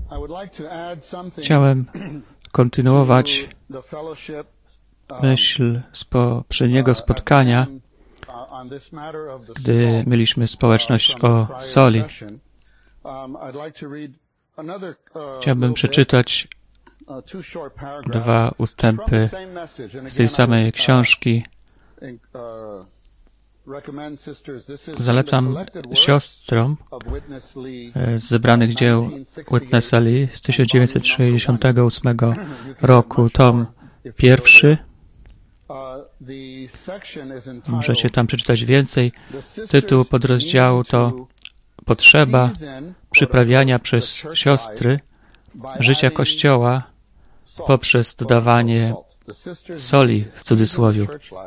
Chciałem kontynuować myśl z poprzedniego spotkania, gdy mieliśmy społeczność o soli. Chciałbym przeczytać 2 ustępy z tej samej książki. Zalecam siostrom z zebranych dzieł Witnessa Lee z 1968 roku, tom 1. Możecie tam przeczytać więcej. Tytuł podrozdziału to Potrzeba przyprawiania przez siostry życia Kościoła poprzez dodawanie soli, w cudzysłowie.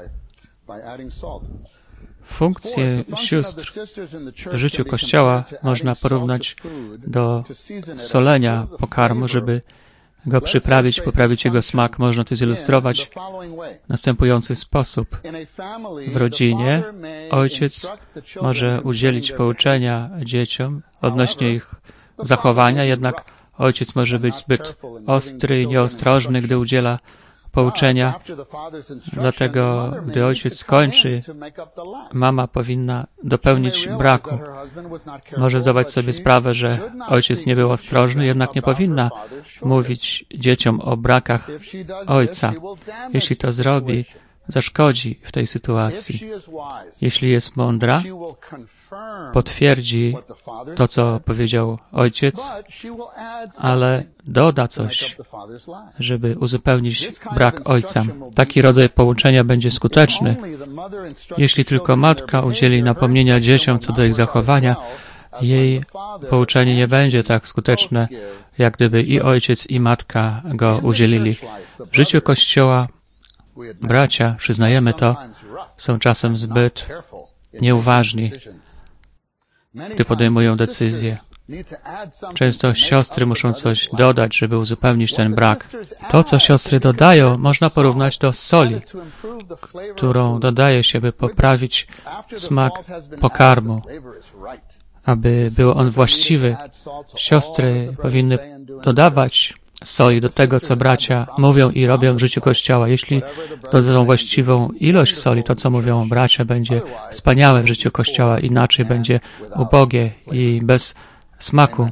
Funkcję sióstr w życiu Kościoła można porównać do solenia pokarmu, żeby go przyprawić, poprawić jego smak. Można to zilustrować w następujący sposób. W rodzinie ojciec może udzielić pouczenia dzieciom odnośnie ich zachowania, jednak ojciec może być zbyt ostry i nieostrożny, gdy udziela pouczenia. Dlatego, gdy ojciec skończy, mama powinna dopełnić braku. Może zdawać sobie sprawę, że ojciec nie był ostrożny, jednak nie powinna mówić dzieciom o brakach ojca. Jeśli to zrobi, zaszkodzi w tej sytuacji. Jeśli jest mądra, potwierdzi to, co powiedział ojciec, ale doda coś, żeby uzupełnić brak ojca. Taki rodzaj pouczenia będzie skuteczny, jeśli tylko matka udzieli napomnienia dzieciom co do ich zachowania. Jej pouczenie nie będzie tak skuteczne, jak gdyby i ojciec, i matka go udzielili. W życiu Kościoła bracia, przyznajemy to, są czasem zbyt nieuważni, gdy podejmują decyzje. Często siostry muszą coś dodać, żeby uzupełnić ten brak. To, co siostry dodają, można porównać do soli, którą dodaje się, by poprawić smak pokarmu, aby był on właściwy. Siostry powinny dodawać soli do tego, co bracia mówią i robią w życiu Kościoła. Jeśli dodadzą właściwą ilość soli, to, co mówią bracia, będzie wspaniałe w życiu Kościoła, inaczej będzie ubogie i bez smaku.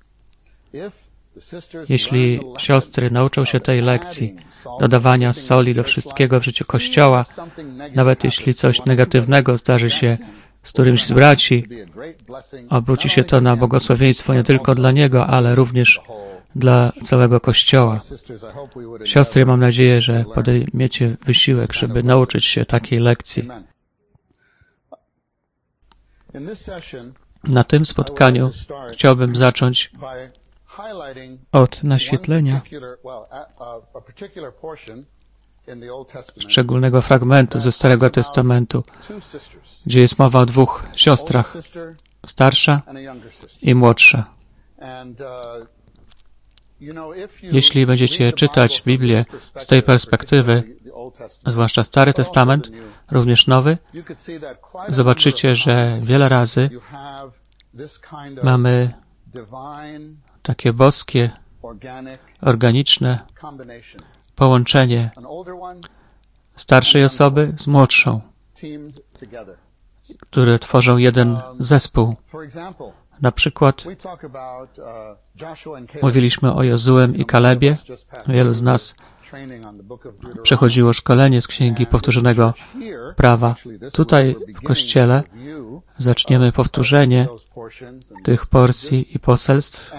Jeśli siostry nauczą się tej lekcji, dodawania soli do wszystkiego w życiu Kościoła, nawet jeśli coś negatywnego zdarzy się z którymś z braci, obróci się to na błogosławieństwo nie tylko dla niego, ale również dla całego Kościoła. Siostry, mam nadzieję, że podejmiecie wysiłek, żeby nauczyć się takiej lekcji. Na tym spotkaniu chciałbym zacząć od naświetlenia szczególnego fragmentu ze Starego Testamentu, gdzie jest mowa o 2 siostrach, starsza i młodsza. Jeśli będziecie czytać Biblię z tej perspektywy, zwłaszcza Stary Testament, również Nowy, zobaczycie, że wiele razy mamy takie boskie, organiczne połączenie starszej osoby z młodszą, które tworzą jeden zespół. Na przykład mówiliśmy o Jozuem i Kalebie. Wielu z nas przechodziło szkolenie z Księgi Powtórzonego Prawa. Tutaj w Kościele zaczniemy powtórzenie tych porcji i poselstw.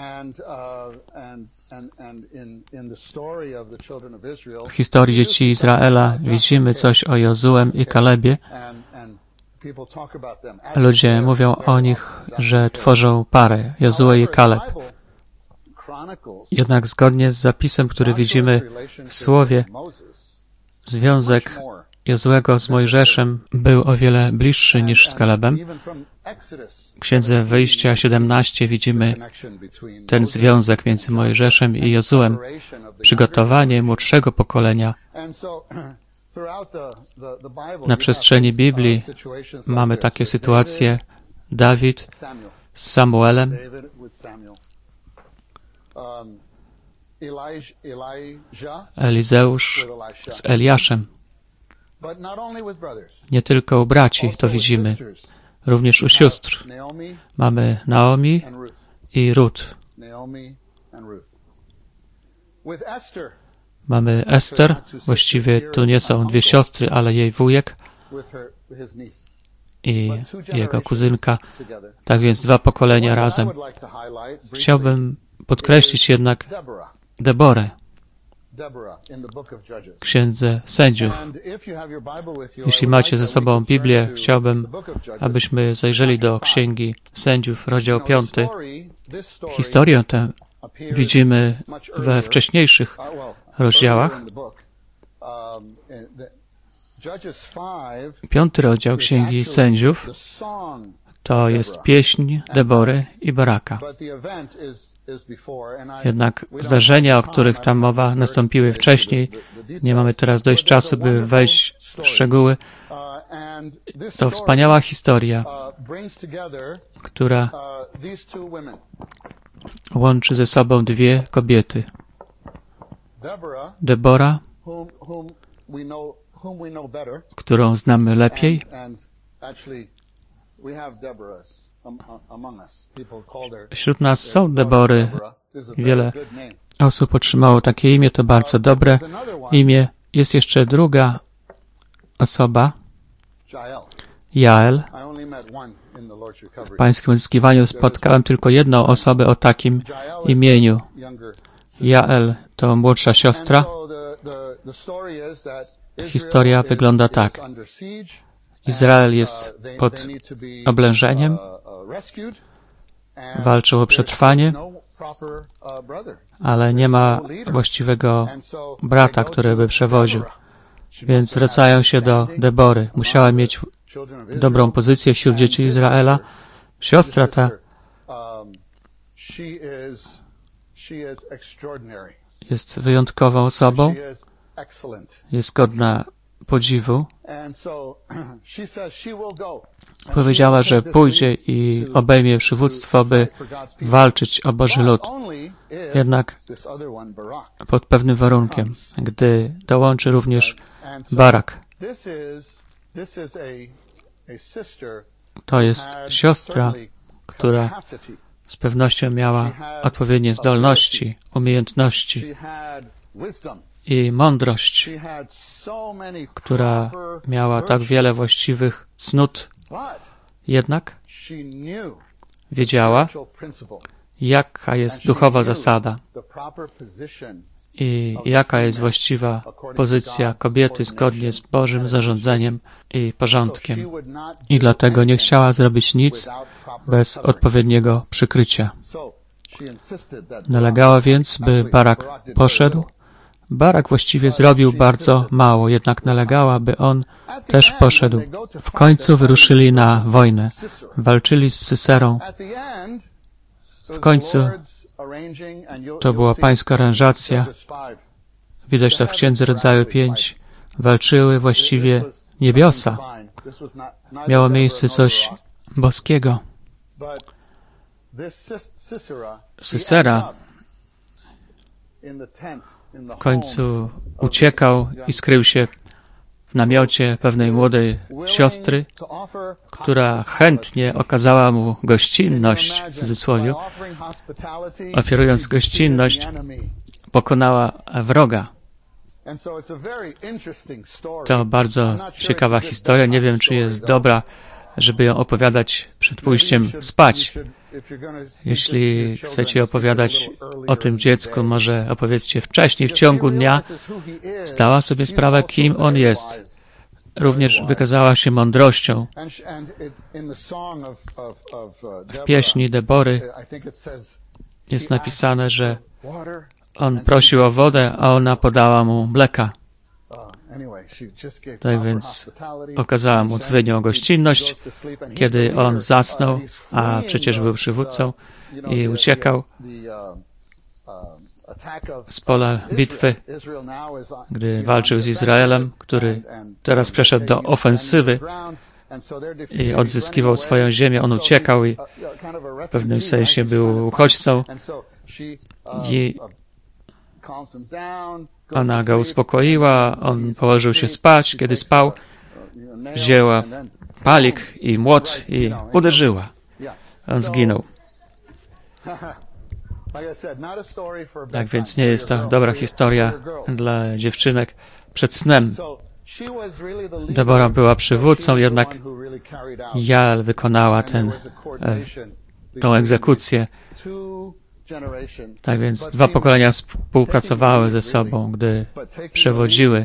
W historii dzieci Izraela widzimy coś o Jozuem i Kalebie. Ludzie mówią o nich, że tworzą parę, Jozue i Kaleb. Jednak zgodnie z zapisem, który widzimy w Słowie, związek Jozuego z Mojżeszem był o wiele bliższy niż z Kalebem. W Księdze Wyjścia 17 widzimy ten związek między Mojżeszem i Jozuem, przygotowanie młodszego pokolenia. Na przestrzeni Biblii mamy takie sytuacje. Dawid z Samuelem, Elizeusz z Eliaszem. Nie tylko u braci to widzimy, również u sióstr. Mamy Naomi i Rut. Mamy Ester, właściwie tu nie są dwie siostry, ale jej wujek i jego kuzynka. Tak więc dwa pokolenia razem. Chciałbym podkreślić jednak Deborę w Księdze Sędziów. Jeśli macie ze sobą Biblię, chciałbym, abyśmy zajrzeli do Księgi Sędziów, rozdział 5. Historię tę widzimy we wcześniejszych rozdziałach. 5. rozdział Księgi Sędziów to jest pieśń Debory i Baraka. Jednak zdarzenia, o których tam mowa, nastąpiły wcześniej. Nie mamy teraz dość czasu, by wejść w szczegóły. To wspaniała historia, która łączy ze sobą dwie kobiety. Debora, którą znamy lepiej. Wśród nas są Debory. Wiele osób otrzymało takie imię, to bardzo dobre imię. Jest jeszcze druga osoba, Jael. W pańskim odzyskiwaniu spotkałem tylko jedną osobę o takim imieniu. Jael to młodsza siostra. Historia wygląda tak. Izrael jest pod oblężeniem, walczył o przetrwanie, ale nie ma właściwego brata, który by przewodził. Więc zwracają się do Debory. Musiała mieć dobrą pozycję wśród dzieci Izraela. Siostra ta jest wyjątkową osobą, jest godna podziwu. Powiedziała, że pójdzie i obejmie przywództwo, by walczyć o Boży lud. Jednak pod pewnym warunkiem, gdy dołączy również Barak. To jest siostra, która z pewnością miała odpowiednie zdolności, umiejętności i mądrość, która miała tak wiele właściwych cnót. Jednak wiedziała, jaka jest duchowa zasada i jaka jest właściwa pozycja kobiety zgodnie z Bożym zarządzeniem i porządkiem. I dlatego nie chciała zrobić nic bez odpowiedniego przykrycia. Nalegała więc, by Barak poszedł. Barak właściwie zrobił bardzo mało, jednak nalegała, by on też poszedł. W końcu wyruszyli na wojnę. Walczyli z Syserą. W końcu to była pańska aranżacja. Widać to w Księdze Rodzaju 5. Walczyły właściwie niebiosa. Miało miejsce coś boskiego. Sysera w końcu uciekał i skrył się w namiocie pewnej młodej siostry, która chętnie okazała mu gościnność, w cudzysłowie. Oferując gościnność, pokonała wroga. To bardzo ciekawa historia. Nie wiem, czy jest dobra, żeby ją opowiadać przed pójściem spać. Jeśli chcecie opowiadać o tym dziecku, może opowiedzcie wcześniej, w ciągu dnia. Zdała sobie sprawę, kim on jest. Również wykazała się mądrością. W pieśni Debory jest napisane, że on prosił o wodę, a ona podała mu mleka. Tak więc okazała mu odpowiednią gościnność, kiedy on zasnął, a przecież był przywódcą i uciekał z pola bitwy, gdy walczył z Izraelem, który teraz przeszedł do ofensywy i odzyskiwał swoją ziemię. On uciekał i w pewnym sensie był uchodźcą Ona go uspokoiła, on położył się spać. Kiedy spał, wzięła palik i młot i uderzyła. On zginął. Tak więc nie jest to dobra historia dla dziewczynek przed snem. Debora była przywódcą, jednak Jael wykonała tą egzekucję. Tak więc 2 pokolenia współpracowały ze sobą, gdy przewodziły,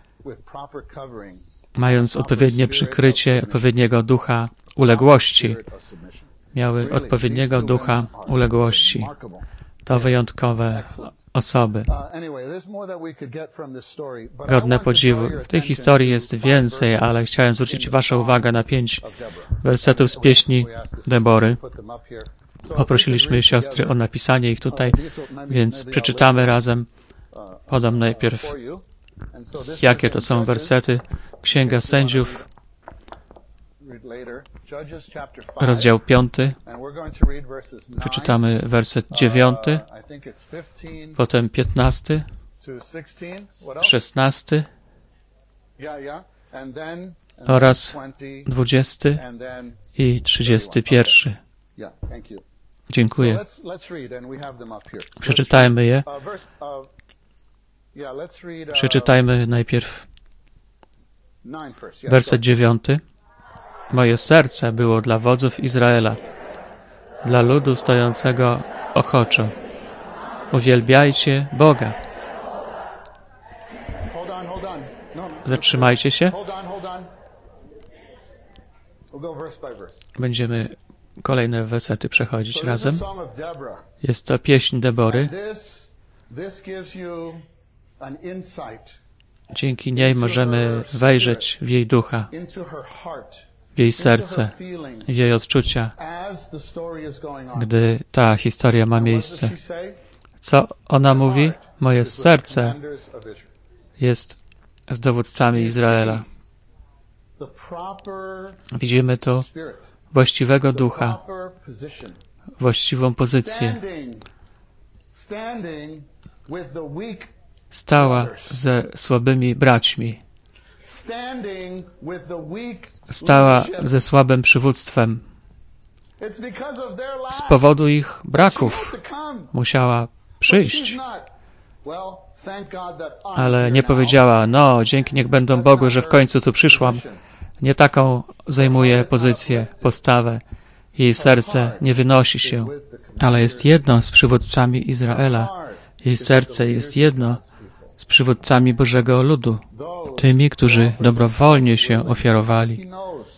mając odpowiednie przykrycie odpowiedniego ducha uległości. Miały odpowiedniego ducha uległości. To wyjątkowe osoby. Godne podziwu. W tej historii jest więcej, ale chciałem zwrócić Waszą uwagę na 5 wersetów z pieśni Debory. Poprosiliśmy siostry o napisanie ich tutaj, więc przeczytamy razem. Podam najpierw, jakie to są wersety. Księga Sędziów, rozdział 5. Przeczytamy werset 9, potem 15, 16 oraz 20 i 31. Dziękuję. Przeczytajmy je. Przeczytajmy najpierw werset 9. Moje serce było dla wodzów Izraela, dla ludu stojącego ochoczo. Uwielbiajcie Boga. Zatrzymajcie się. Będziemy kolejne wersety przechodzić razem. Jest to pieśń Debory. Dzięki niej możemy wejrzeć w jej ducha, w jej serce, w jej odczucia, gdy ta historia ma miejsce. Co ona mówi? Moje serce jest z dowódcami Izraela. Widzimy tu właściwego ducha, właściwą pozycję. Stała ze słabymi braćmi. Stała ze słabym przywództwem. Z powodu ich braków musiała przyjść. Ale nie powiedziała, no, dzięki niech będą Bogu, że w końcu tu przyszłam. Nie taką zajmuje pozycję, postawę. Jej serce nie wynosi się, ale jest jedno z przywódcami Izraela. Jej serce jest jedno z przywódcami Bożego ludu, tymi, którzy dobrowolnie się ofiarowali.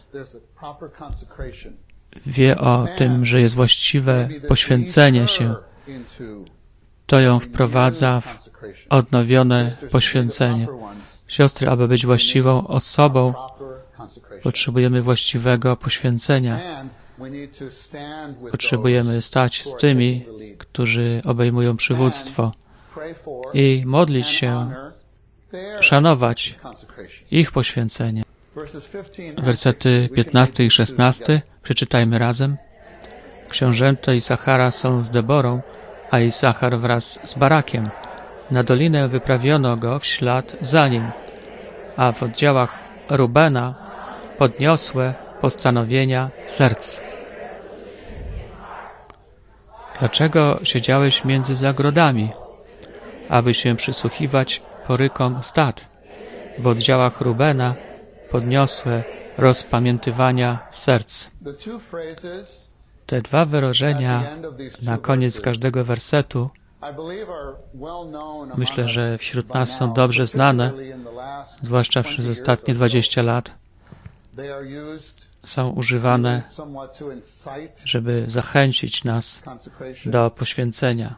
Wie o tym, że jest właściwe poświęcenie się. To ją wprowadza w odnowione poświęcenie. Siostry, aby być właściwą osobą, potrzebujemy właściwego poświęcenia. Potrzebujemy stać z tymi, którzy obejmują przywództwo i modlić się, szanować ich poświęcenie. Wersety 15 i 16 przeczytajmy razem. Książęta Isachara są z Deborą, a Isachar wraz z Barakiem. Na dolinę wyprawiono go w ślad za nim, a w oddziałach Rubena podniosłe postanowienia serc. Dlaczego siedziałeś między zagrodami, aby się przysłuchiwać porykom stad? W oddziałach Rubena podniosłe rozpamiętywania serc. Te 2 wyrażenia na koniec każdego wersetu myślę, że wśród nas są dobrze znane, zwłaszcza przez ostatnie 20 lat. Są używane, żeby zachęcić nas do poświęcenia.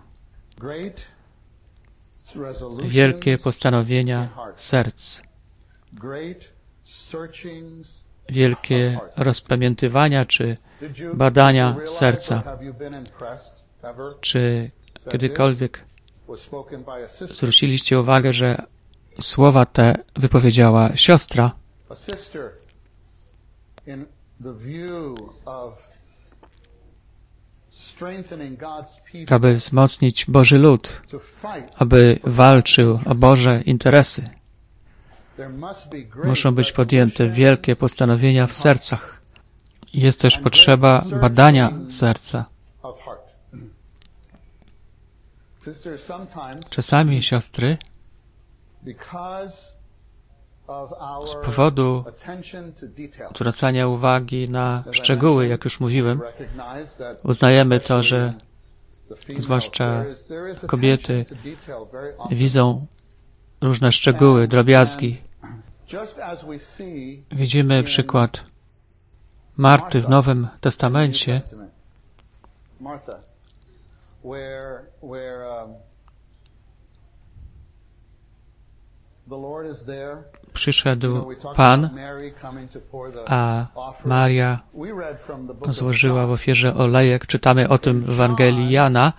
Wielkie postanowienia serc. Wielkie rozpamiętywania czy badania serca. Czy kiedykolwiek zwróciliście uwagę, że słowa te wypowiedziała siostra? aby wzmocnić Boży lud, aby walczył o Boże interesy. Muszą być podjęte wielkie postanowienia w sercach. Jest też potrzeba badania serca. Czasami, siostry, z powodu zwracania uwagi na szczegóły, jak już mówiłem, uznajemy to, że zwłaszcza kobiety widzą różne szczegóły, drobiazgi. Widzimy przykład Marty w Nowym Testamencie, przyszedł Pan, a Maria złożyła w ofierze olejek. Czytamy o tym w Ewangelii Jana,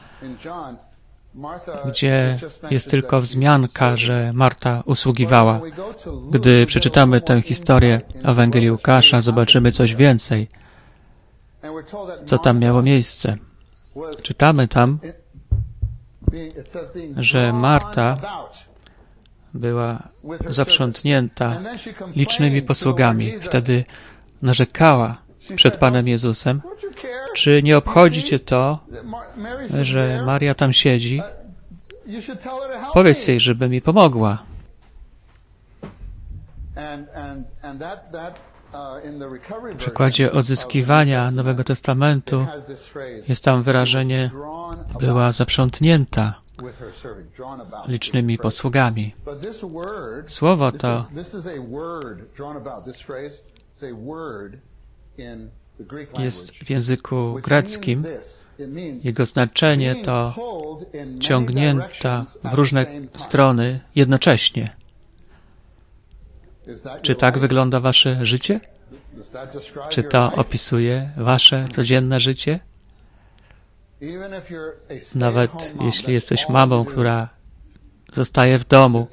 gdzie jest tylko wzmianka, że Marta usługiwała. Gdy przeczytamy tę historię Ewangelii Łukasza, zobaczymy coś więcej, co tam miało miejsce. Czytamy tam, że Marta była zaprzątnięta licznymi posługami. Wtedy narzekała przed Panem Jezusem: czy nie obchodzi Cię to, że Maria tam siedzi? Powiedz jej, żeby mi pomogła. W przykładzie odzyskiwania Nowego Testamentu jest tam wyrażenie: była zaprzątnięta licznymi posługami. Słowo to jest w języku greckim. Jego znaczenie to ciągnięta w różne strony jednocześnie. Czy tak wygląda wasze życie? Czy to opisuje wasze codzienne życie? Nawet jeśli jesteś mamą, która zostaje w domu,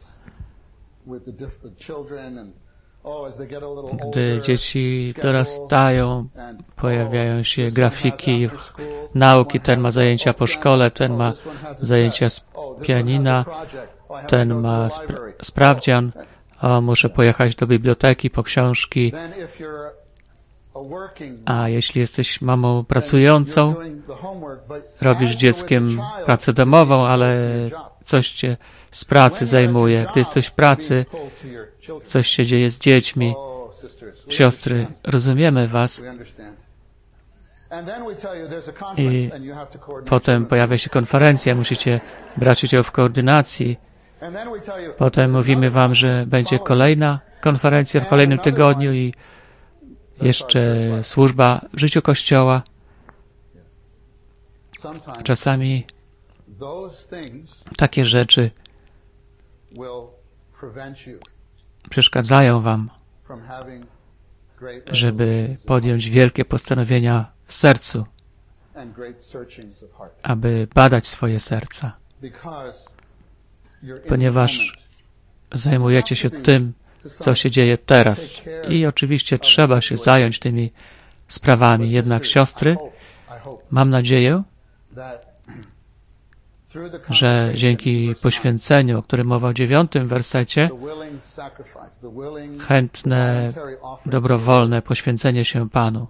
gdy dzieci dorastają, pojawiają się grafiki ich nauki, ten ma zajęcia po szkole, ten ma zajęcia z pianina, ten ma sprawdzian, muszę pojechać do biblioteki po książki. A jeśli jesteś mamą pracującą, robisz z dzieckiem pracę domową, ale coś cię z pracy zajmuje. Gdy jesteś w pracy, coś się dzieje z dziećmi. Siostry, rozumiemy was. I potem pojawia się konferencja, musicie brać udział w koordynacji. Potem mówimy wam, że będzie kolejna konferencja w kolejnym tygodniu i jeszcze służba w życiu Kościoła. Czasami takie rzeczy przeszkadzają wam, żeby podjąć wielkie postanowienia w sercu, aby badać swoje serca. Ponieważ zajmujecie się tym, co się dzieje teraz. I oczywiście trzeba się zająć tymi sprawami. Jednak, siostry, mam nadzieję, że dzięki poświęceniu, o którym mowa w 9 wersecie, chętne, dobrowolne poświęcenie się Panu,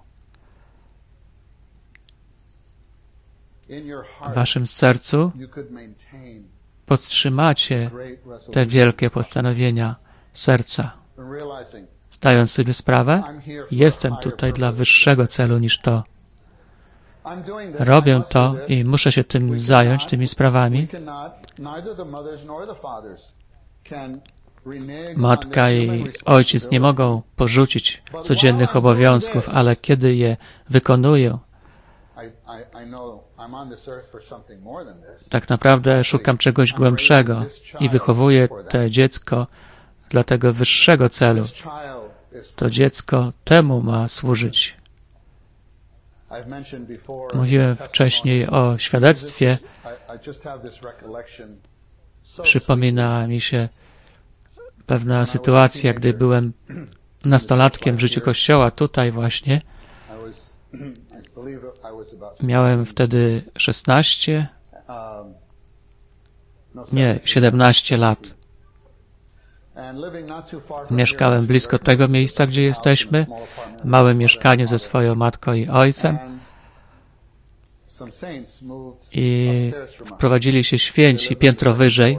w waszym sercu podtrzymacie te wielkie postanowienia serca, zdając sobie sprawę, jestem tutaj dla wyższego celu niż to. Robię to i muszę się tym zająć, tymi sprawami. Matka i ojciec nie mogą porzucić codziennych obowiązków, ale kiedy je wykonują, tak naprawdę szukam czegoś głębszego i wychowuję to dziecko dla tego wyższego celu. To dziecko temu ma służyć. Mówiłem wcześniej o świadectwie. Przypomina mi się pewna sytuacja, gdy byłem nastolatkiem w życiu Kościoła, tutaj właśnie. Miałem wtedy 17 lat. Mieszkałem blisko tego miejsca, gdzie jesteśmy. Małe mieszkanie ze swoją matką i ojcem. I wprowadzili się święci piętro wyżej.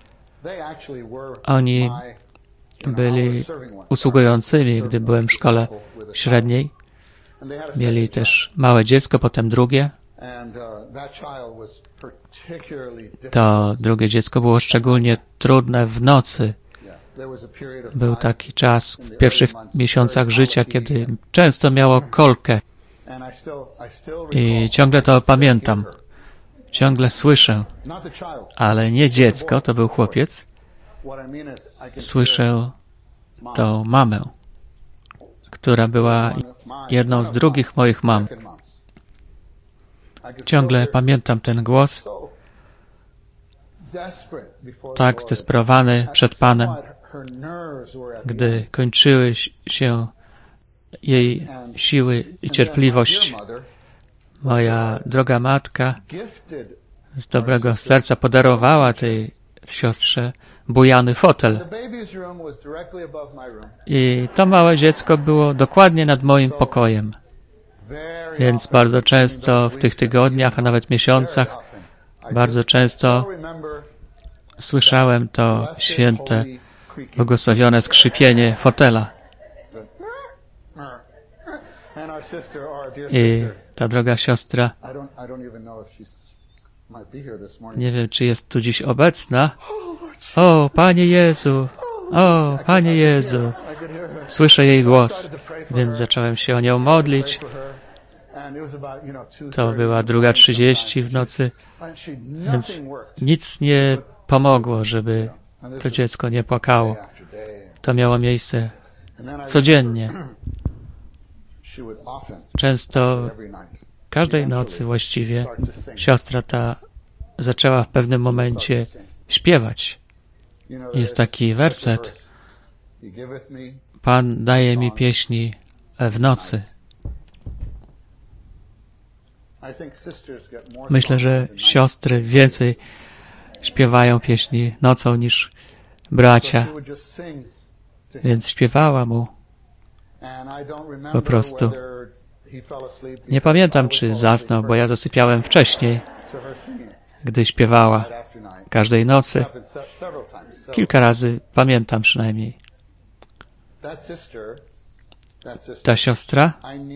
Oni byli usługującymi, gdy byłem w szkole średniej. Mieli też małe dziecko, potem drugie. To drugie dziecko było szczególnie trudne w nocy. Był taki czas w pierwszych miesiącach życia, kiedy często miało kolkę. I ciągle to pamiętam. Ciągle słyszę. Ale nie dziecko, to był chłopiec. Słyszę tą mamę, która była jedną z drugich moich mam. Ciągle pamiętam ten głos. Tak zdesperowany przed Panem, gdy kończyły się jej siły i cierpliwość. Moja droga matka z dobrego serca podarowała tej siostrze bujany fotel. I to małe dziecko było dokładnie nad moim pokojem. Więc bardzo często w tych tygodniach, a nawet miesiącach, bardzo często słyszałem to święte, błogosławione skrzypienie fotela. I ta droga siostra, nie wiem, czy jest tu dziś obecna. O, Panie Jezu! O, Panie Jezu! Słyszę jej głos, więc zacząłem się o nią modlić. To była 2:30 w nocy, więc nic nie pomogło, żeby to dziecko nie płakało. To miało miejsce codziennie. Często, każdej nocy właściwie, siostra ta zaczęła w pewnym momencie śpiewać. Jest taki werset. Pan daje mi pieśni w nocy. Myślę, że siostry więcej śpiewają pieśni nocą niż bracia. Więc śpiewała mu po prostu. Nie pamiętam, czy zasnął, bo ja zasypiałem wcześniej, gdy śpiewała każdej nocy. Kilka razy pamiętam przynajmniej. Ta siostra,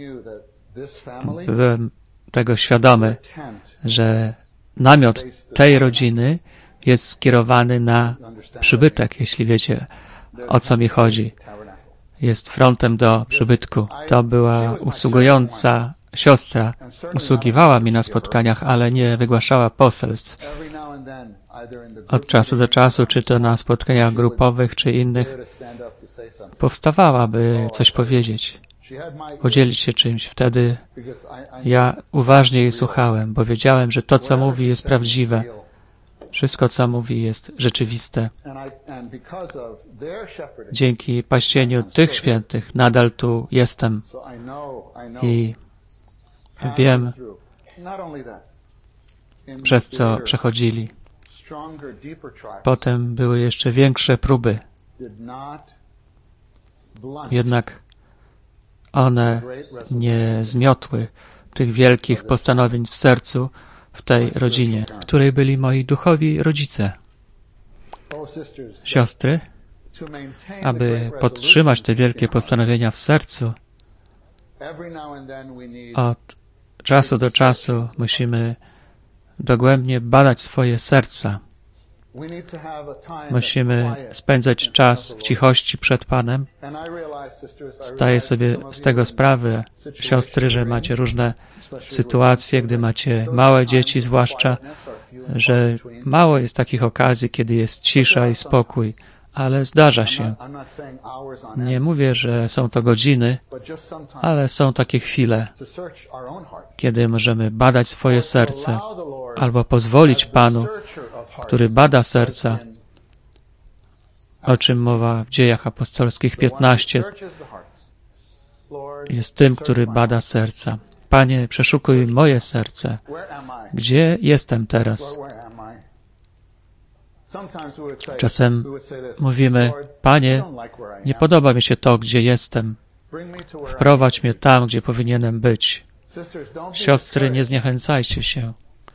byłem tego świadomy, że namiot tej rodziny jest skierowany na przybytek, jeśli wiecie, o co mi chodzi. Jest frontem do przybytku. To była usługująca siostra. Usługiwała mi na spotkaniach, ale nie wygłaszała poselstw. Od czasu do czasu, czy to na spotkaniach grupowych, czy innych, powstawała, by coś powiedzieć, podzielić się czymś. Wtedy ja uważnie jej słuchałem, bo wiedziałem, że to, co mówi, jest prawdziwe. Wszystko, co mówi, jest rzeczywiste. Dzięki paścieniu tych świętych nadal tu jestem i wiem, przez co przechodzili. Potem były jeszcze większe próby. Jednak one nie zmiotły tych wielkich postanowień w sercu, w tej rodzinie, w której byli moi duchowi rodzice. Siostry, aby podtrzymać te wielkie postanowienia w sercu, od czasu do czasu musimy dogłębnie badać swoje serca. Musimy spędzać czas w cichości przed Panem. Zdaję sobie z tego sprawę, siostry, że macie różne sytuacje, gdy macie małe dzieci zwłaszcza, że mało jest takich okazji, kiedy jest cisza i spokój, ale zdarza się. Nie mówię, że są to godziny, ale są takie chwile, kiedy możemy badać swoje serce albo pozwolić Panu, który bada serca, o czym mowa w Dziejach Apostolskich 15, jest tym, który bada serca. Panie, przeszukuj moje serce. Gdzie jestem teraz? Czasem mówimy, Panie, nie podoba mi się to, gdzie jestem. Wprowadź mnie tam, gdzie powinienem być. Siostry, nie zniechęcajcie się.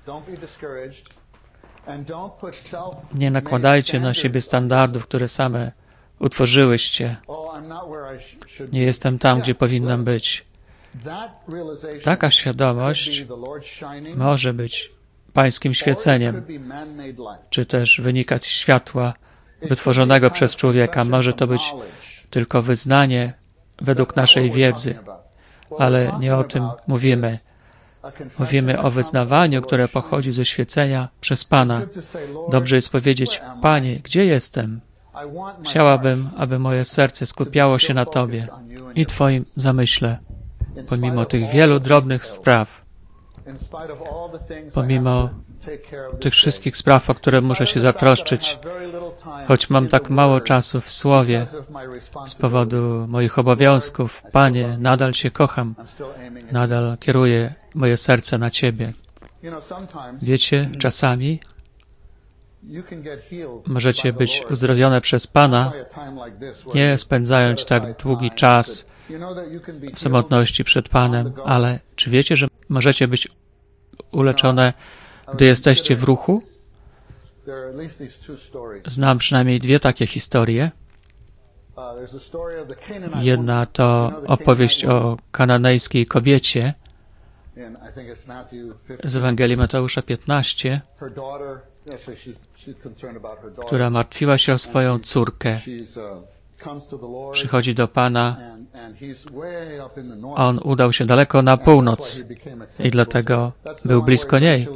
Nie nakładajcie na siebie standardów, które same utworzyłyście. Nie jestem tam, gdzie powinnam być. Taka świadomość może być pańskim świeceniem, czy też wynikać z światła wytworzonego przez człowieka. Może to być tylko wyznanie według naszej wiedzy, ale nie o tym mówimy. Mówimy o wyznawaniu, które pochodzi ze świecenia przez Pana. Dobrze jest powiedzieć, Panie, gdzie jestem? Chciałabym, aby moje serce skupiało się na Tobie i Twoim zamyśle, pomimo tych wielu drobnych spraw, pomimo tych wszystkich spraw, o które muszę się zatroszczyć, choć mam tak mało czasu w Słowie z powodu moich obowiązków. Panie, nadal Cię kocham, nadal kieruję moje serce na Ciebie. Wiecie, czasami możecie być uzdrowione przez Pana, nie spędzając tak długi czas w samotności przed Panem, ale czy wiecie, że możecie być uleczone, gdy jesteście w ruchu? Znam przynajmniej dwie takie historie. Jedna to opowieść o kananejskiej kobiecie z Ewangelii Mateusza 15, która martwiła się o swoją córkę. Przychodzi do Pana, a On udał się daleko na północ i dlatego był blisko niej.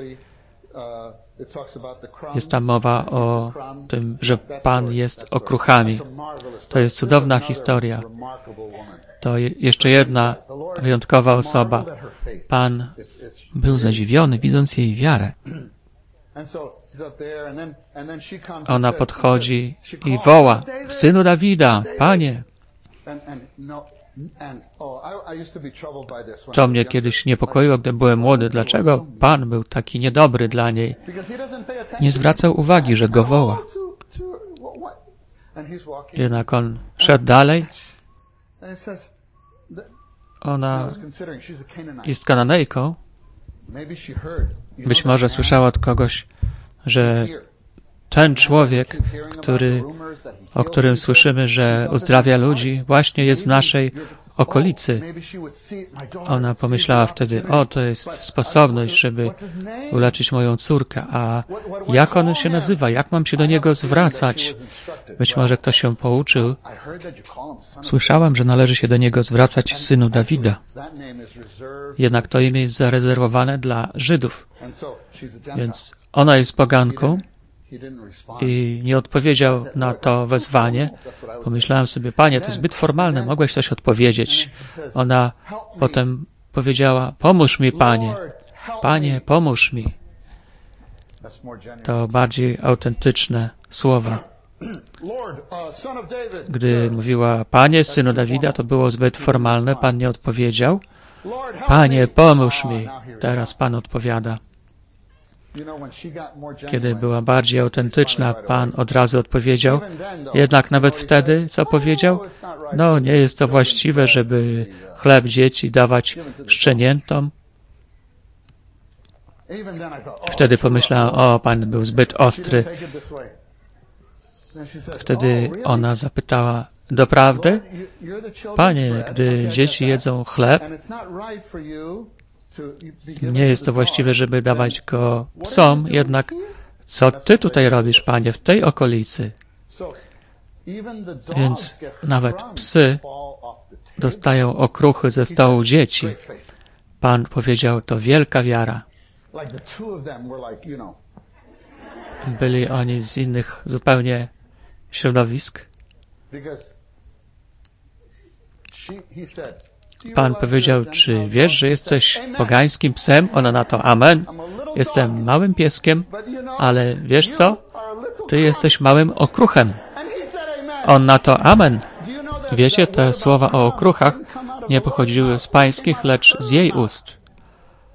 Jest tam mowa o tym, że Pan jest okruchami. To jest cudowna historia. To jeszcze jedna wyjątkowa osoba. Pan był zadziwiony, widząc jej wiarę. Ona podchodzi i woła, Synu Dawida, Panie. To mnie kiedyś niepokoiło, gdy byłem młody. Dlaczego Pan był taki niedobry dla niej? Nie zwracał uwagi, że go woła. Jednak on szedł dalej. Ona jest Kananejką. Być może słyszała od kogoś, że ten człowiek, o którym słyszymy, że uzdrawia ludzi, właśnie jest w naszej okolicy. Ona pomyślała wtedy, to jest sposobność, żeby uleczyć moją córkę, a jak on się nazywa? Jak mam się do niego zwracać? Być może ktoś się pouczył. Słyszałam, że należy się do niego zwracać Synu Dawida. Jednak to imię jest zarezerwowane dla Żydów. Więc ona jest poganką i nie odpowiedział na to wezwanie. Pomyślałem sobie, Panie, to zbyt formalne, mogłeś coś odpowiedzieć. Ona potem powiedziała, pomóż mi, Panie. Panie, pomóż mi. To bardziej autentyczne słowa. Gdy mówiła, Panie, Synu Dawida, to było zbyt formalne, Pan nie odpowiedział. Panie, pomóż mi. Teraz Pan odpowiada. Kiedy była bardziej autentyczna, Pan od razu odpowiedział. Jednak nawet wtedy, co powiedział? Nie jest to właściwe, żeby chleb dzieci dawać szczeniętom. Wtedy pomyślałem, Pan był zbyt ostry. Wtedy ona zapytała, doprawdy? Panie, gdy dzieci jedzą chleb, nie jest to właściwe, żeby dawać go psom, jednak co Ty tutaj robisz, Panie, w tej okolicy? Więc nawet psy dostają okruchy ze stołu dzieci. Pan powiedział, to wielka wiara. Byli oni z innych zupełnie środowisk. Pan powiedział, czy wiesz, że jesteś pogańskim psem? Ona na to, amen. Jestem małym pieskiem, ale wiesz co? Ty jesteś małym okruchem. On na to, amen. Wiecie, te słowa o okruchach nie pochodziły z pańskich, lecz z jej ust.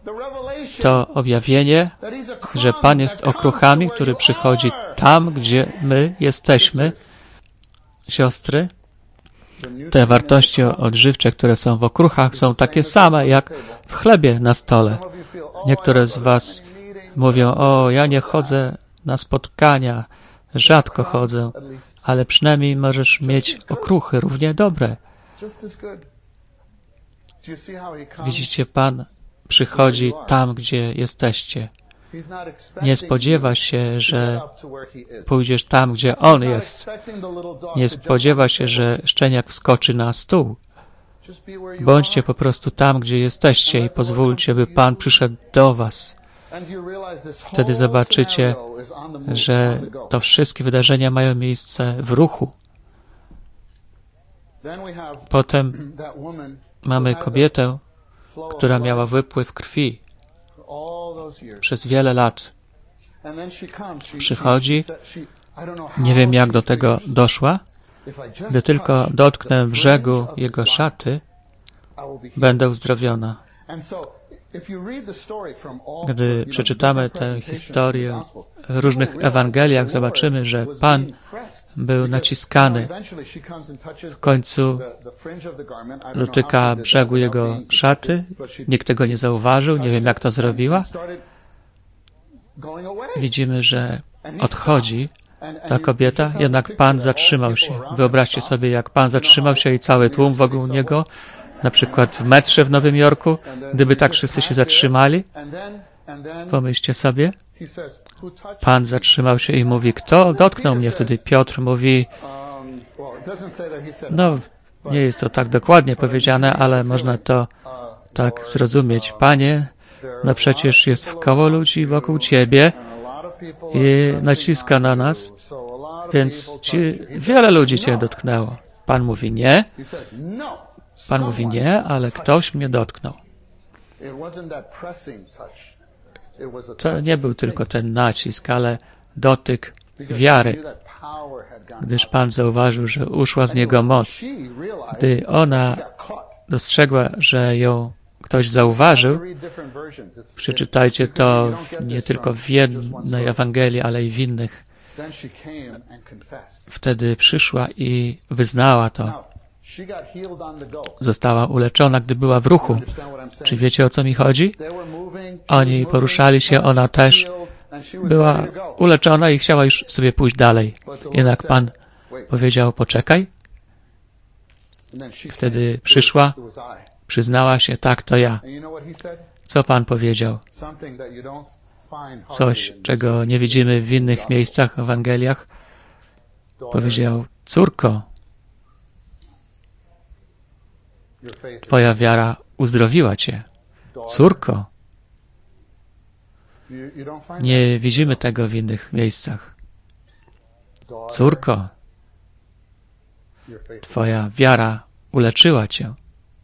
to objawienie, że Pan jest okruchami, który przychodzi tam, gdzie my jesteśmy. Siostry, te wartości odżywcze, które są w okruchach, są takie same jak w chlebie na stole. Niektóre z was mówią, ja nie chodzę na spotkania, rzadko chodzę, ale przynajmniej możesz mieć okruchy równie dobre. Widzicie, Pan przychodzi tam, gdzie jesteście. Nie spodziewa się, że pójdziesz tam, gdzie On jest. Nie spodziewa się, że szczeniak wskoczy na stół. Bądźcie po prostu tam, gdzie jesteście i pozwólcie, by Pan przyszedł do was. Wtedy zobaczycie, że to wszystkie wydarzenia mają miejsce w ruchu. Potem mamy kobietę, która miała wypływ krwi przez wiele lat. Przychodzi, nie wiem jak do tego doszła, gdy tylko dotknę brzegu jego szaty, będę uzdrowiona. Gdy przeczytamy tę historię w różnych Ewangeliach, zobaczymy, że Pan był naciskany. W końcu dotyka brzegu jego szaty. Nikt tego nie zauważył. Nie wiem, jak to zrobiła. Widzimy, że odchodzi ta kobieta, jednak Pan zatrzymał się. Wyobraźcie sobie, jak Pan zatrzymał się i cały tłum wokół Niego, na przykład w metrze w Nowym Jorku, gdyby tak wszyscy się zatrzymali. Pomyślcie sobie. Pan zatrzymał się i mówi, kto dotknął mnie? Wtedy Piotr mówi, nie jest to tak dokładnie powiedziane, ale można to tak zrozumieć. Panie, przecież jest wkoło ludzi wokół Ciebie i naciska na nas, więc wiele ludzi Cię dotknęło. Pan mówi nie. Pan mówi nie, ale ktoś mnie dotknął. To nie był tylko ten nacisk, ale dotyk wiary, gdyż Pan zauważył, że uszła z niego moc. Gdy ona dostrzegła, że ją ktoś zauważył, przeczytajcie to nie tylko w jednej Ewangelii, ale i w innych. Wtedy przyszła i wyznała to. Została uleczona, gdy była w ruchu. Czy wiecie, o co mi chodzi? Oni poruszali się, ona też była uleczona i chciała już sobie pójść dalej. Jednak Pan powiedział, poczekaj. Wtedy przyszła, przyznała się, tak, to ja. Co Pan powiedział? Coś, czego nie widzimy w innych miejscach w Ewangeliach. Powiedział, córko, Twoja wiara uzdrowiła Cię. Córko. Nie widzimy tego w innych miejscach. Córko, Twoja wiara uleczyła Cię.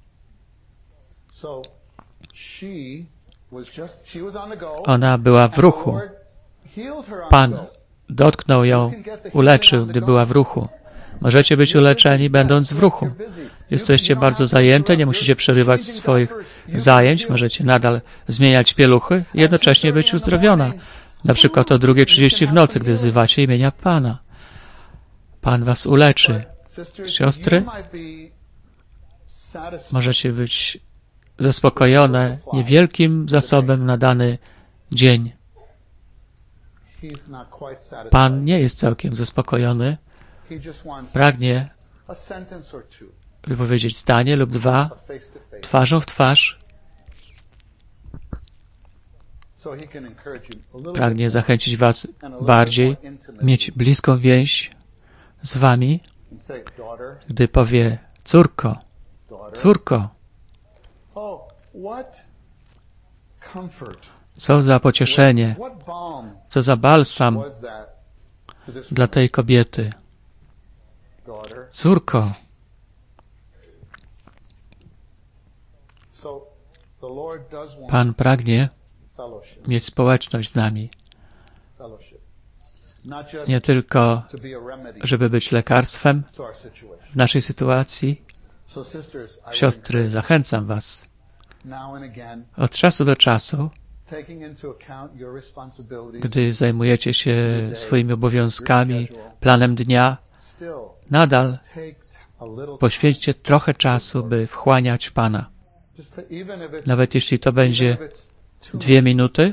Ona była w ruchu. Pan dotknął ją, uleczył, gdy była w ruchu. Możecie być uleczeni, będąc w ruchu. Jesteście bardzo zajęte, nie musicie przerywać swoich zajęć, możecie nadal zmieniać pieluchy i jednocześnie być uzdrowiona. Na przykład o 2:30 w nocy, gdy wzywacie imienia Pana. Pan was uleczy. Siostry, możecie być zaspokojone niewielkim zasobem na dany dzień. Pan nie jest całkiem zaspokojony. Pragnie wypowiedzieć zdanie lub dwa twarzą w twarz. Pragnie zachęcić was bardziej, mieć bliską więź z wami, gdy powie córko, córko. Co za pocieszenie, co za balsam dla tej kobiety. Córko. Pan pragnie mieć społeczność z nami. Nie tylko, żeby być lekarstwem w naszej sytuacji. Siostry, zachęcam was. Od czasu do czasu, gdy zajmujecie się swoimi obowiązkami, planem dnia, nadal poświęćcie trochę czasu, by wchłaniać Pana. Nawet jeśli to będzie 2 minuty.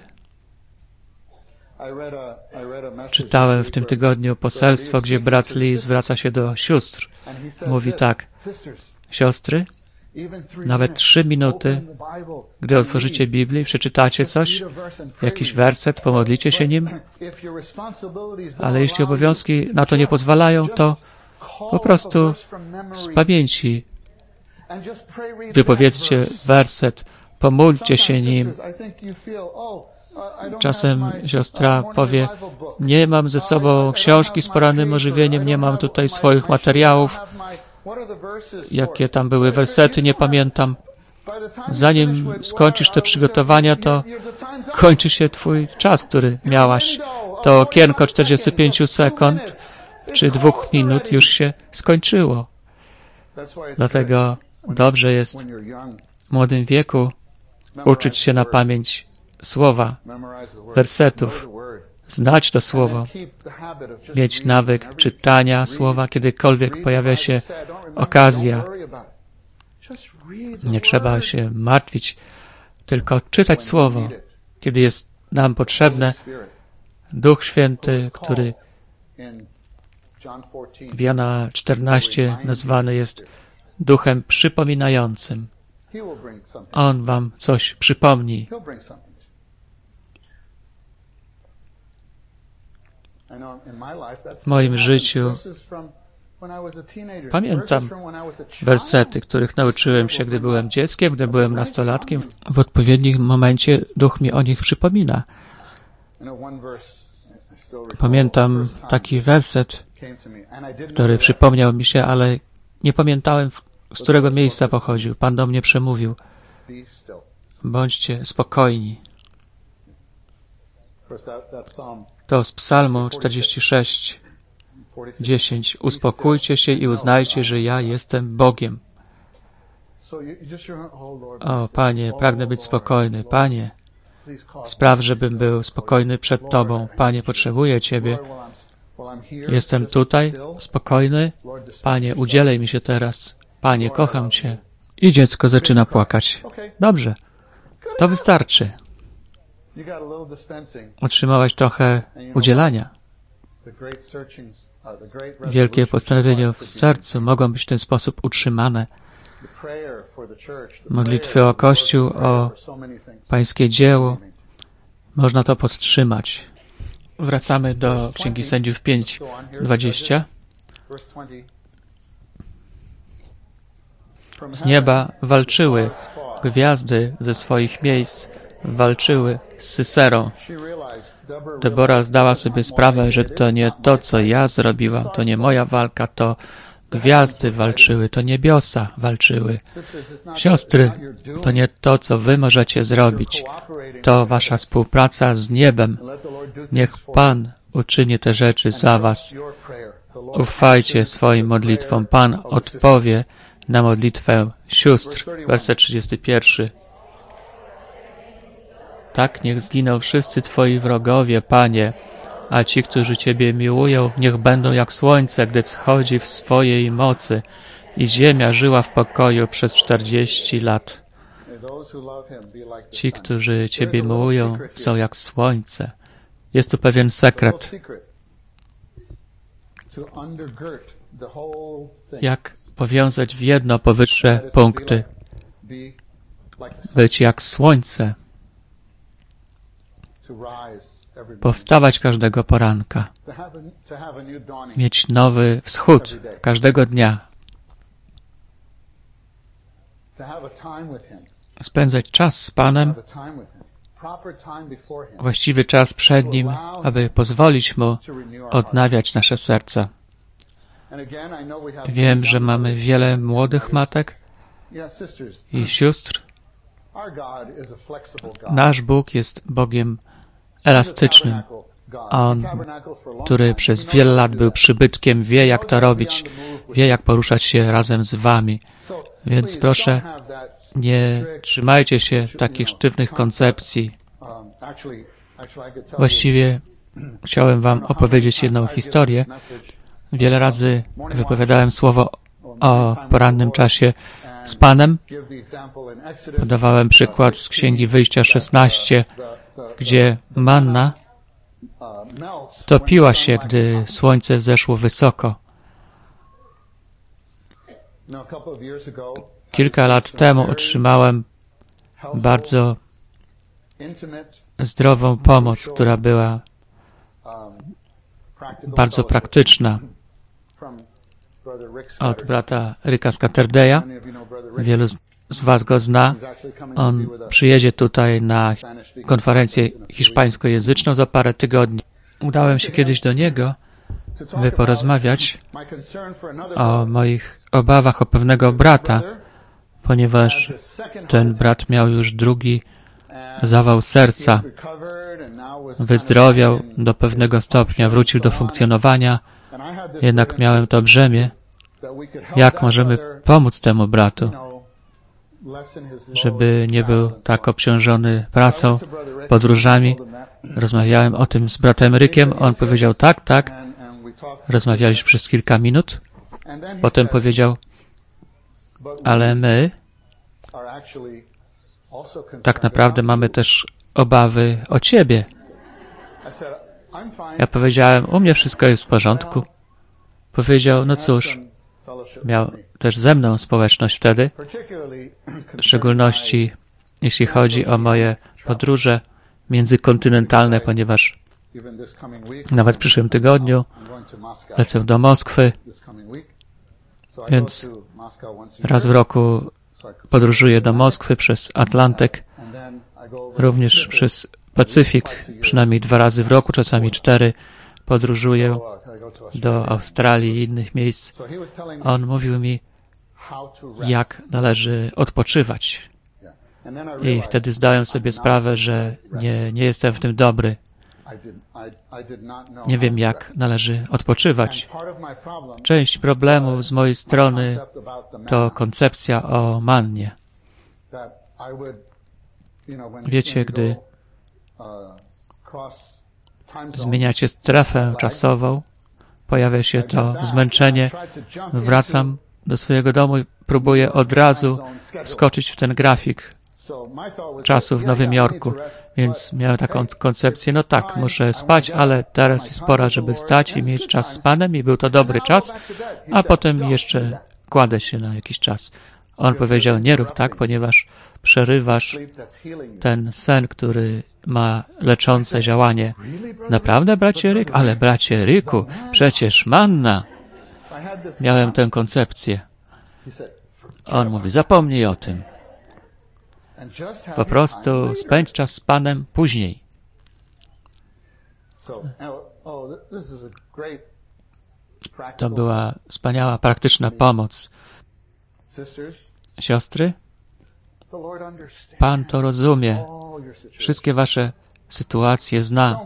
Czytałem w tym tygodniu poselstwo, gdzie brat Lee zwraca się do sióstr. Mówi tak: siostry, nawet 3 minuty, gdy otworzycie Biblię, przeczytacie coś, jakiś werset, pomodlicie się nim, ale jeśli obowiązki na to nie pozwalają, to po prostu z pamięci wypowiedzcie werset, pomódlcie się nim. Czasem siostra powie: nie mam ze sobą książki z porannym ożywieniem, nie mam tutaj swoich materiałów, jakie tam były wersety, nie pamiętam. Zanim skończysz te przygotowania, to kończy się twój czas, który miałaś. To okienko 45 sekund czy 2 minut już się skończyło. Dlatego dobrze jest w młodym wieku uczyć się na pamięć słowa, wersetów, znać to słowo, mieć nawyk czytania słowa, kiedykolwiek pojawia się okazja. Nie trzeba się martwić, tylko czytać słowo, kiedy jest nam potrzebne. Duch Święty, który w Jana 14 nazwany jest Duchem Przypominającym. On wam coś przypomni. W moim życiu pamiętam wersety, których nauczyłem się, gdy byłem dzieckiem, gdy byłem nastolatkiem. W odpowiednim momencie Duch mi o nich przypomina. Pamiętam taki werset, który przypomniał mi się, ale nie pamiętałem, z którego miejsca pochodził. Pan do mnie przemówił: bądźcie spokojni. To z Psalmu 46:10. Uspokójcie się i uznajcie, że ja jestem Bogiem. O, Panie, pragnę być spokojny. Panie, spraw, żebym był spokojny przed Tobą. Panie, potrzebuję Ciebie. Jestem tutaj, spokojny. Panie, udzielaj mi się teraz. Panie, kocham Cię. I dziecko zaczyna płakać. Dobrze, to wystarczy. Otrzymałaś trochę udzielania. Wielkie postanowienia w sercu mogą być w ten sposób utrzymane. Modlitwy o Kościół, o Pańskie dzieło, można to podtrzymać. Wracamy do Księgi Sędziów 5:20. Z nieba walczyły gwiazdy ze swoich miejsc, walczyły z Syserą. Debora zdała sobie sprawę, że to nie to, co ja zrobiłam, to nie moja walka, to gwiazdy walczyły, to niebiosa walczyły. Siostry, to nie to, co wy możecie zrobić, to wasza współpraca z niebem. Niech Pan uczyni te rzeczy za was. Ufajcie swoim modlitwom. Pan odpowie na modlitwę sióstr. Werset 31. Tak niech zginą wszyscy Twoi wrogowie, Panie, a ci, którzy Ciebie miłują, niech będą jak słońce, gdy wschodzi w swojej mocy i ziemia żyła w pokoju przez 40 lat. Ci, którzy Ciebie miłują, są jak słońce. Jest tu pewien sekret. Jak powiązać w jedno powyższe punkty? Być jak słońce. Powstawać każdego poranka. Mieć nowy wschód każdego dnia. Spędzać czas z Panem, właściwy czas przed Nim, aby pozwolić Mu odnawiać nasze serca. Wiem, że mamy wiele młodych matek i sióstr. Nasz Bóg jest Bogiem elastycznym. On, który przez wiele lat był przybytkiem, wie, jak to robić, wie, jak poruszać się razem z wami. Więc proszę, Nie trzymajcie się takich sztywnych koncepcji. Właściwie chciałem wam opowiedzieć jedną historię. Wiele razy wypowiadałem słowo o porannym czasie z Panem. Podawałem przykład z Księgi Wyjścia 16, gdzie manna topiła się, gdy słońce wzeszło wysoko. Kilka lat temu otrzymałem bardzo zdrową pomoc, która była bardzo praktyczna, od brata Ricka Scatterdeya. Wielu z was go zna. On przyjedzie tutaj na konferencję hiszpańskojęzyczną za parę tygodni. Udałem się kiedyś do niego, by porozmawiać o moich obawach o pewnego brata, ponieważ ten brat miał już drugi zawał serca. Wyzdrowiał do pewnego stopnia, wrócił do funkcjonowania, jednak miałem to brzemię, jak możemy pomóc temu bratu, żeby nie był tak obciążony pracą, podróżami. Rozmawiałem o tym z bratem Rickiem, on powiedział tak, tak. Rozmawialiśmy przez kilka minut. Potem powiedział, ale my tak naprawdę mamy też obawy o ciebie. Ja powiedziałem, u mnie wszystko jest w porządku. Powiedział, no cóż, miał też ze mną społeczność wtedy, w szczególności jeśli chodzi o moje podróże międzykontynentalne, ponieważ nawet w przyszłym tygodniu lecę do Moskwy, więc raz w roku podróżuję do Moskwy przez Atlantyk, również przez Pacyfik, przynajmniej 2 razy w roku, czasami 4, podróżuję do Australii i innych miejsc. On mówił mi, jak należy odpoczywać. I wtedy zdałem sobie sprawę, że nie jestem w tym dobry. Nie wiem, jak należy odpoczywać. Część problemu z mojej strony to koncepcja o mannie. Wiecie, gdy zmieniacie strefę czasową, pojawia się to zmęczenie, wracam do swojego domu i próbuję od razu wskoczyć w ten grafik czasu w Nowym Jorku. Więc miałem taką koncepcję, no tak, muszę spać, ale teraz jest pora, żeby wstać i mieć czas z Panem i był to dobry czas, a potem jeszcze kładę się na jakiś czas. On powiedział, nie rób tak, ponieważ przerywasz ten sen, który ma leczące działanie. Naprawdę, bracie Rick? Ale bracie Ricku, przecież manna. Miałem tę koncepcję. On mówi, zapomnij o tym. Po prostu spędź czas z Panem później. To była wspaniała, praktyczna pomoc. Siostry, Pan to rozumie. Wszystkie wasze sytuacje zna.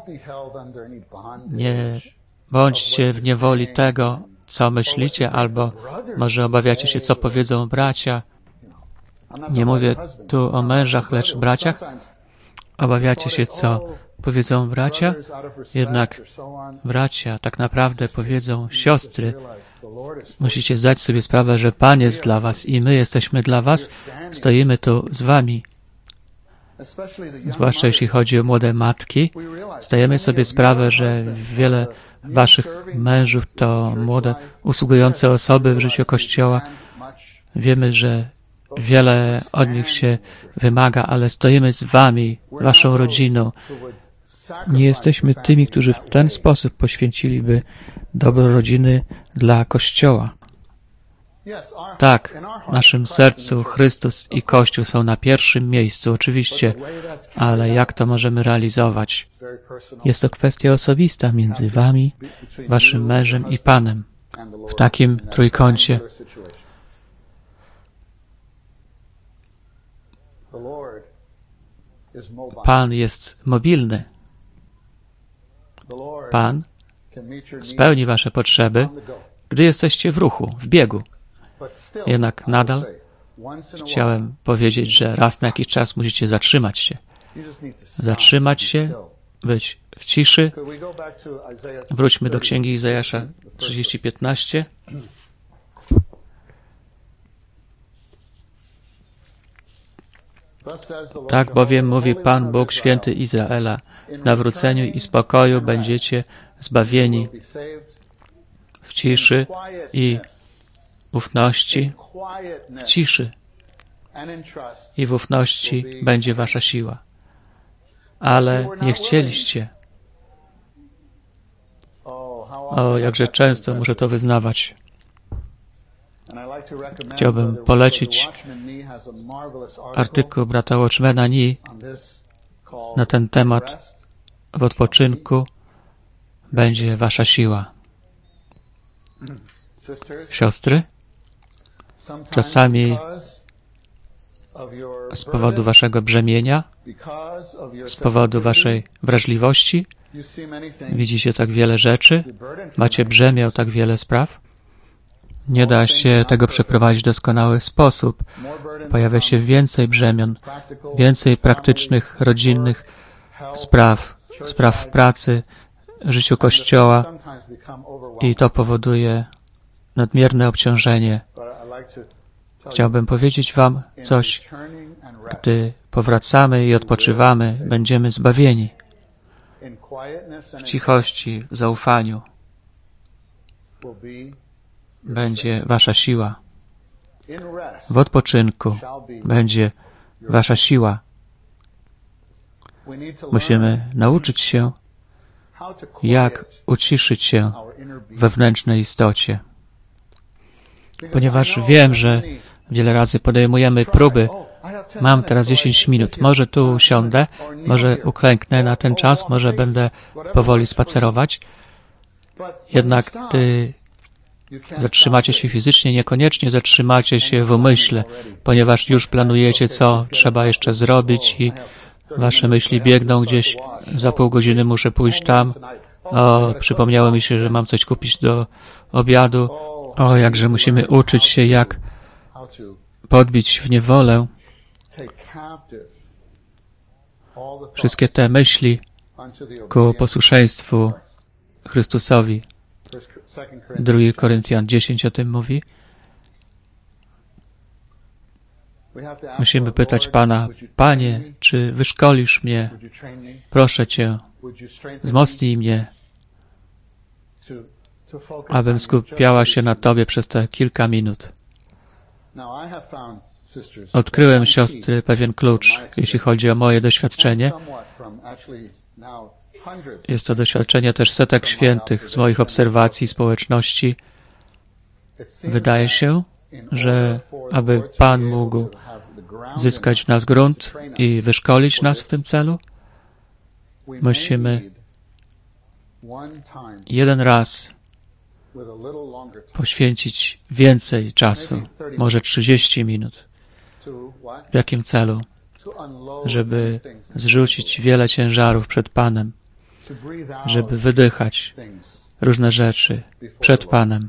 Nie bądźcie w niewoli tego, co myślicie, albo może obawiacie się, co powiedzą bracia. Nie mówię tu o mężach, lecz braciach. Obawiacie się, co powiedzą bracia, jednak bracia tak naprawdę powiedzą siostry. Musicie zdać sobie sprawę, że Pan jest dla was i my jesteśmy dla was. Stoimy tu z wami. Zwłaszcza jeśli chodzi o młode matki, zdajemy sobie sprawę, że wiele waszych mężów to młode, usługujące osoby w życiu Kościoła. Wiemy, że wiele od nich się wymaga, ale stoimy z wami, waszą rodziną. Nie jesteśmy tymi, którzy w ten sposób poświęciliby dobro rodziny dla Kościoła. Tak, w naszym sercu Chrystus i Kościół są na pierwszym miejscu, oczywiście, ale jak to możemy realizować? Jest to kwestia osobista między wami, waszym mężem i Panem, w takim trójkącie. Pan jest mobilny. Pan spełni wasze potrzeby, gdy jesteście w ruchu, w biegu. Jednak nadal chciałem powiedzieć, że raz na jakiś czas musicie zatrzymać się. Zatrzymać się, być w ciszy. Wróćmy do Księgi Izajasza 30:15. Tak bowiem mówi Pan Bóg, święty Izraela, w nawróceniu i spokoju będziecie zbawieni, w ciszy i ufności, w ciszy i w ufności będzie wasza siła. Ale nie chcieliście. O, jakże często muszę to wyznawać. Chciałbym polecić artykuł brata Watchmana Nee na ten temat. W odpoczynku będzie wasza siła. Siostry, czasami z powodu waszego brzemienia, z powodu waszej wrażliwości, widzicie tak wiele rzeczy, macie brzemię o tak wiele spraw, nie da się tego przeprowadzić w doskonały sposób. Pojawia się więcej brzemion, więcej praktycznych, rodzinnych spraw, spraw w pracy, w życiu Kościoła i to powoduje nadmierne obciążenie. Chciałbym powiedzieć wam coś. Gdy powracamy i odpoczywamy, będziemy zbawieni. W cichości, w zaufaniu będzie wasza siła. W odpoczynku będzie wasza siła. Musimy nauczyć się, jak uciszyć się w wewnętrznej istocie. Ponieważ wiem, że wiele razy podejmujemy próby. Mam teraz 10 minut. Może tu usiądę, może uklęknę na ten czas, może będę powoli spacerować. Jednak gdy zatrzymacie się fizycznie, niekoniecznie zatrzymacie się w umyśle, ponieważ już planujecie, co trzeba jeszcze zrobić i wasze myśli biegną gdzieś. Za pół godziny muszę pójść tam. O, przypomniało mi się, że mam coś kupić do obiadu. O, jakże musimy uczyć się, jak podbić w niewolę wszystkie te myśli ku posłuszeństwu Chrystusowi. 2 Koryntian 10 o tym mówi. Musimy pytać Pana, Panie, czy wyszkolisz mnie? Proszę Cię, wzmocnij mnie, abym skupiała się na Tobie przez te kilka minut. Odkryłem, siostry, pewien klucz, jeśli chodzi o moje doświadczenie. Jest to doświadczenie też setek świętych z moich obserwacji społeczności. Wydaje się, że aby Pan mógł zyskać w nas grunt i wyszkolić nas w tym celu, musimy jeden raz poświęcić więcej czasu, może 30 minut. W jakim celu? Żeby zrzucić wiele ciężarów przed Panem, żeby wydychać różne rzeczy przed Panem.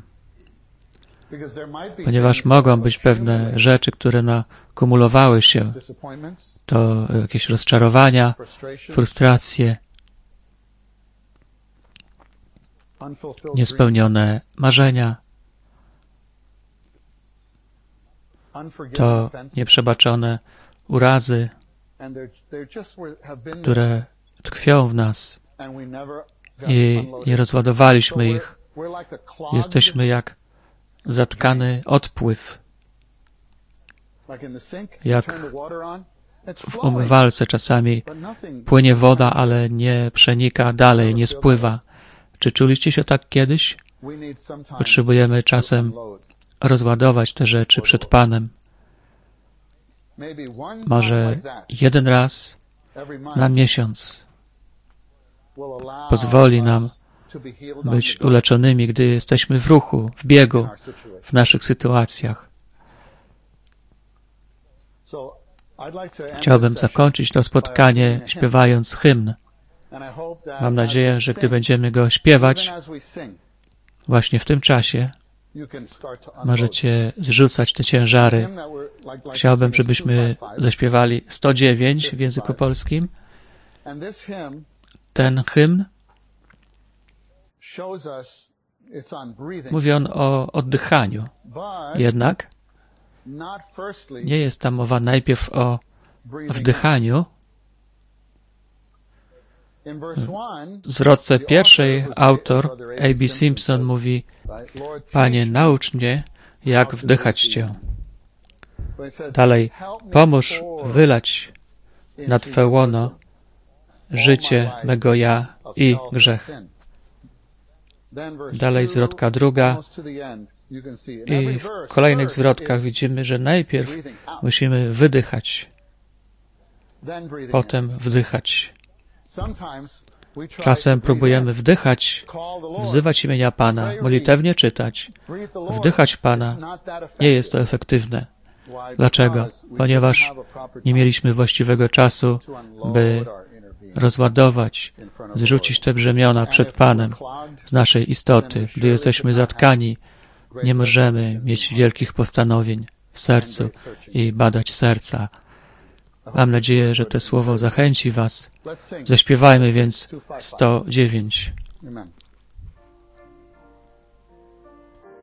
Ponieważ mogą być pewne rzeczy, które nakumulowały się, to jakieś rozczarowania, frustracje, niespełnione marzenia, to nieprzebaczone urazy, które tkwią w nas i nie rozładowaliśmy ich. Jesteśmy jak zatkany odpływ, jak w umywalce czasami płynie woda, ale nie przenika dalej, nie spływa. Czy czuliście się tak kiedyś? Potrzebujemy czasem rozładować te rzeczy przed Panem. Może jeden raz na miesiąc pozwoli nam być uleczonymi, gdy jesteśmy w ruchu, w biegu, w naszych sytuacjach. Chciałbym zakończyć to spotkanie śpiewając hymn. Mam nadzieję, że gdy będziemy go śpiewać, właśnie w tym czasie możecie zrzucać te ciężary. Chciałbym, żebyśmy zaśpiewali 109 w języku polskim. Ten hymn mówi on o oddychaniu. Jednak nie jest tam mowa najpierw o wdychaniu. W zwrotce pierwszej autor A.B. Simpson mówi: Panie, naucz mnie, jak wdychać Cię. Dalej, pomóż wylać na Twe łono życie mego ja i grzech. Dalej zwrotka druga i w kolejnych zwrotkach widzimy, że najpierw musimy wydychać, potem wdychać. Czasem próbujemy wdychać, wzywać imienia Pana, modlitewnie czytać, wdychać Pana. Nie jest to efektywne. Dlaczego? Ponieważ nie mieliśmy właściwego czasu, by rozładować, zrzucić te brzemiona przed Panem z naszej istoty. Gdy jesteśmy zatkani, nie możemy mieć wielkich postanowień w sercu i badać serca. Mam nadzieję, że to słowo zachęci Was. Zaśpiewajmy więc 109.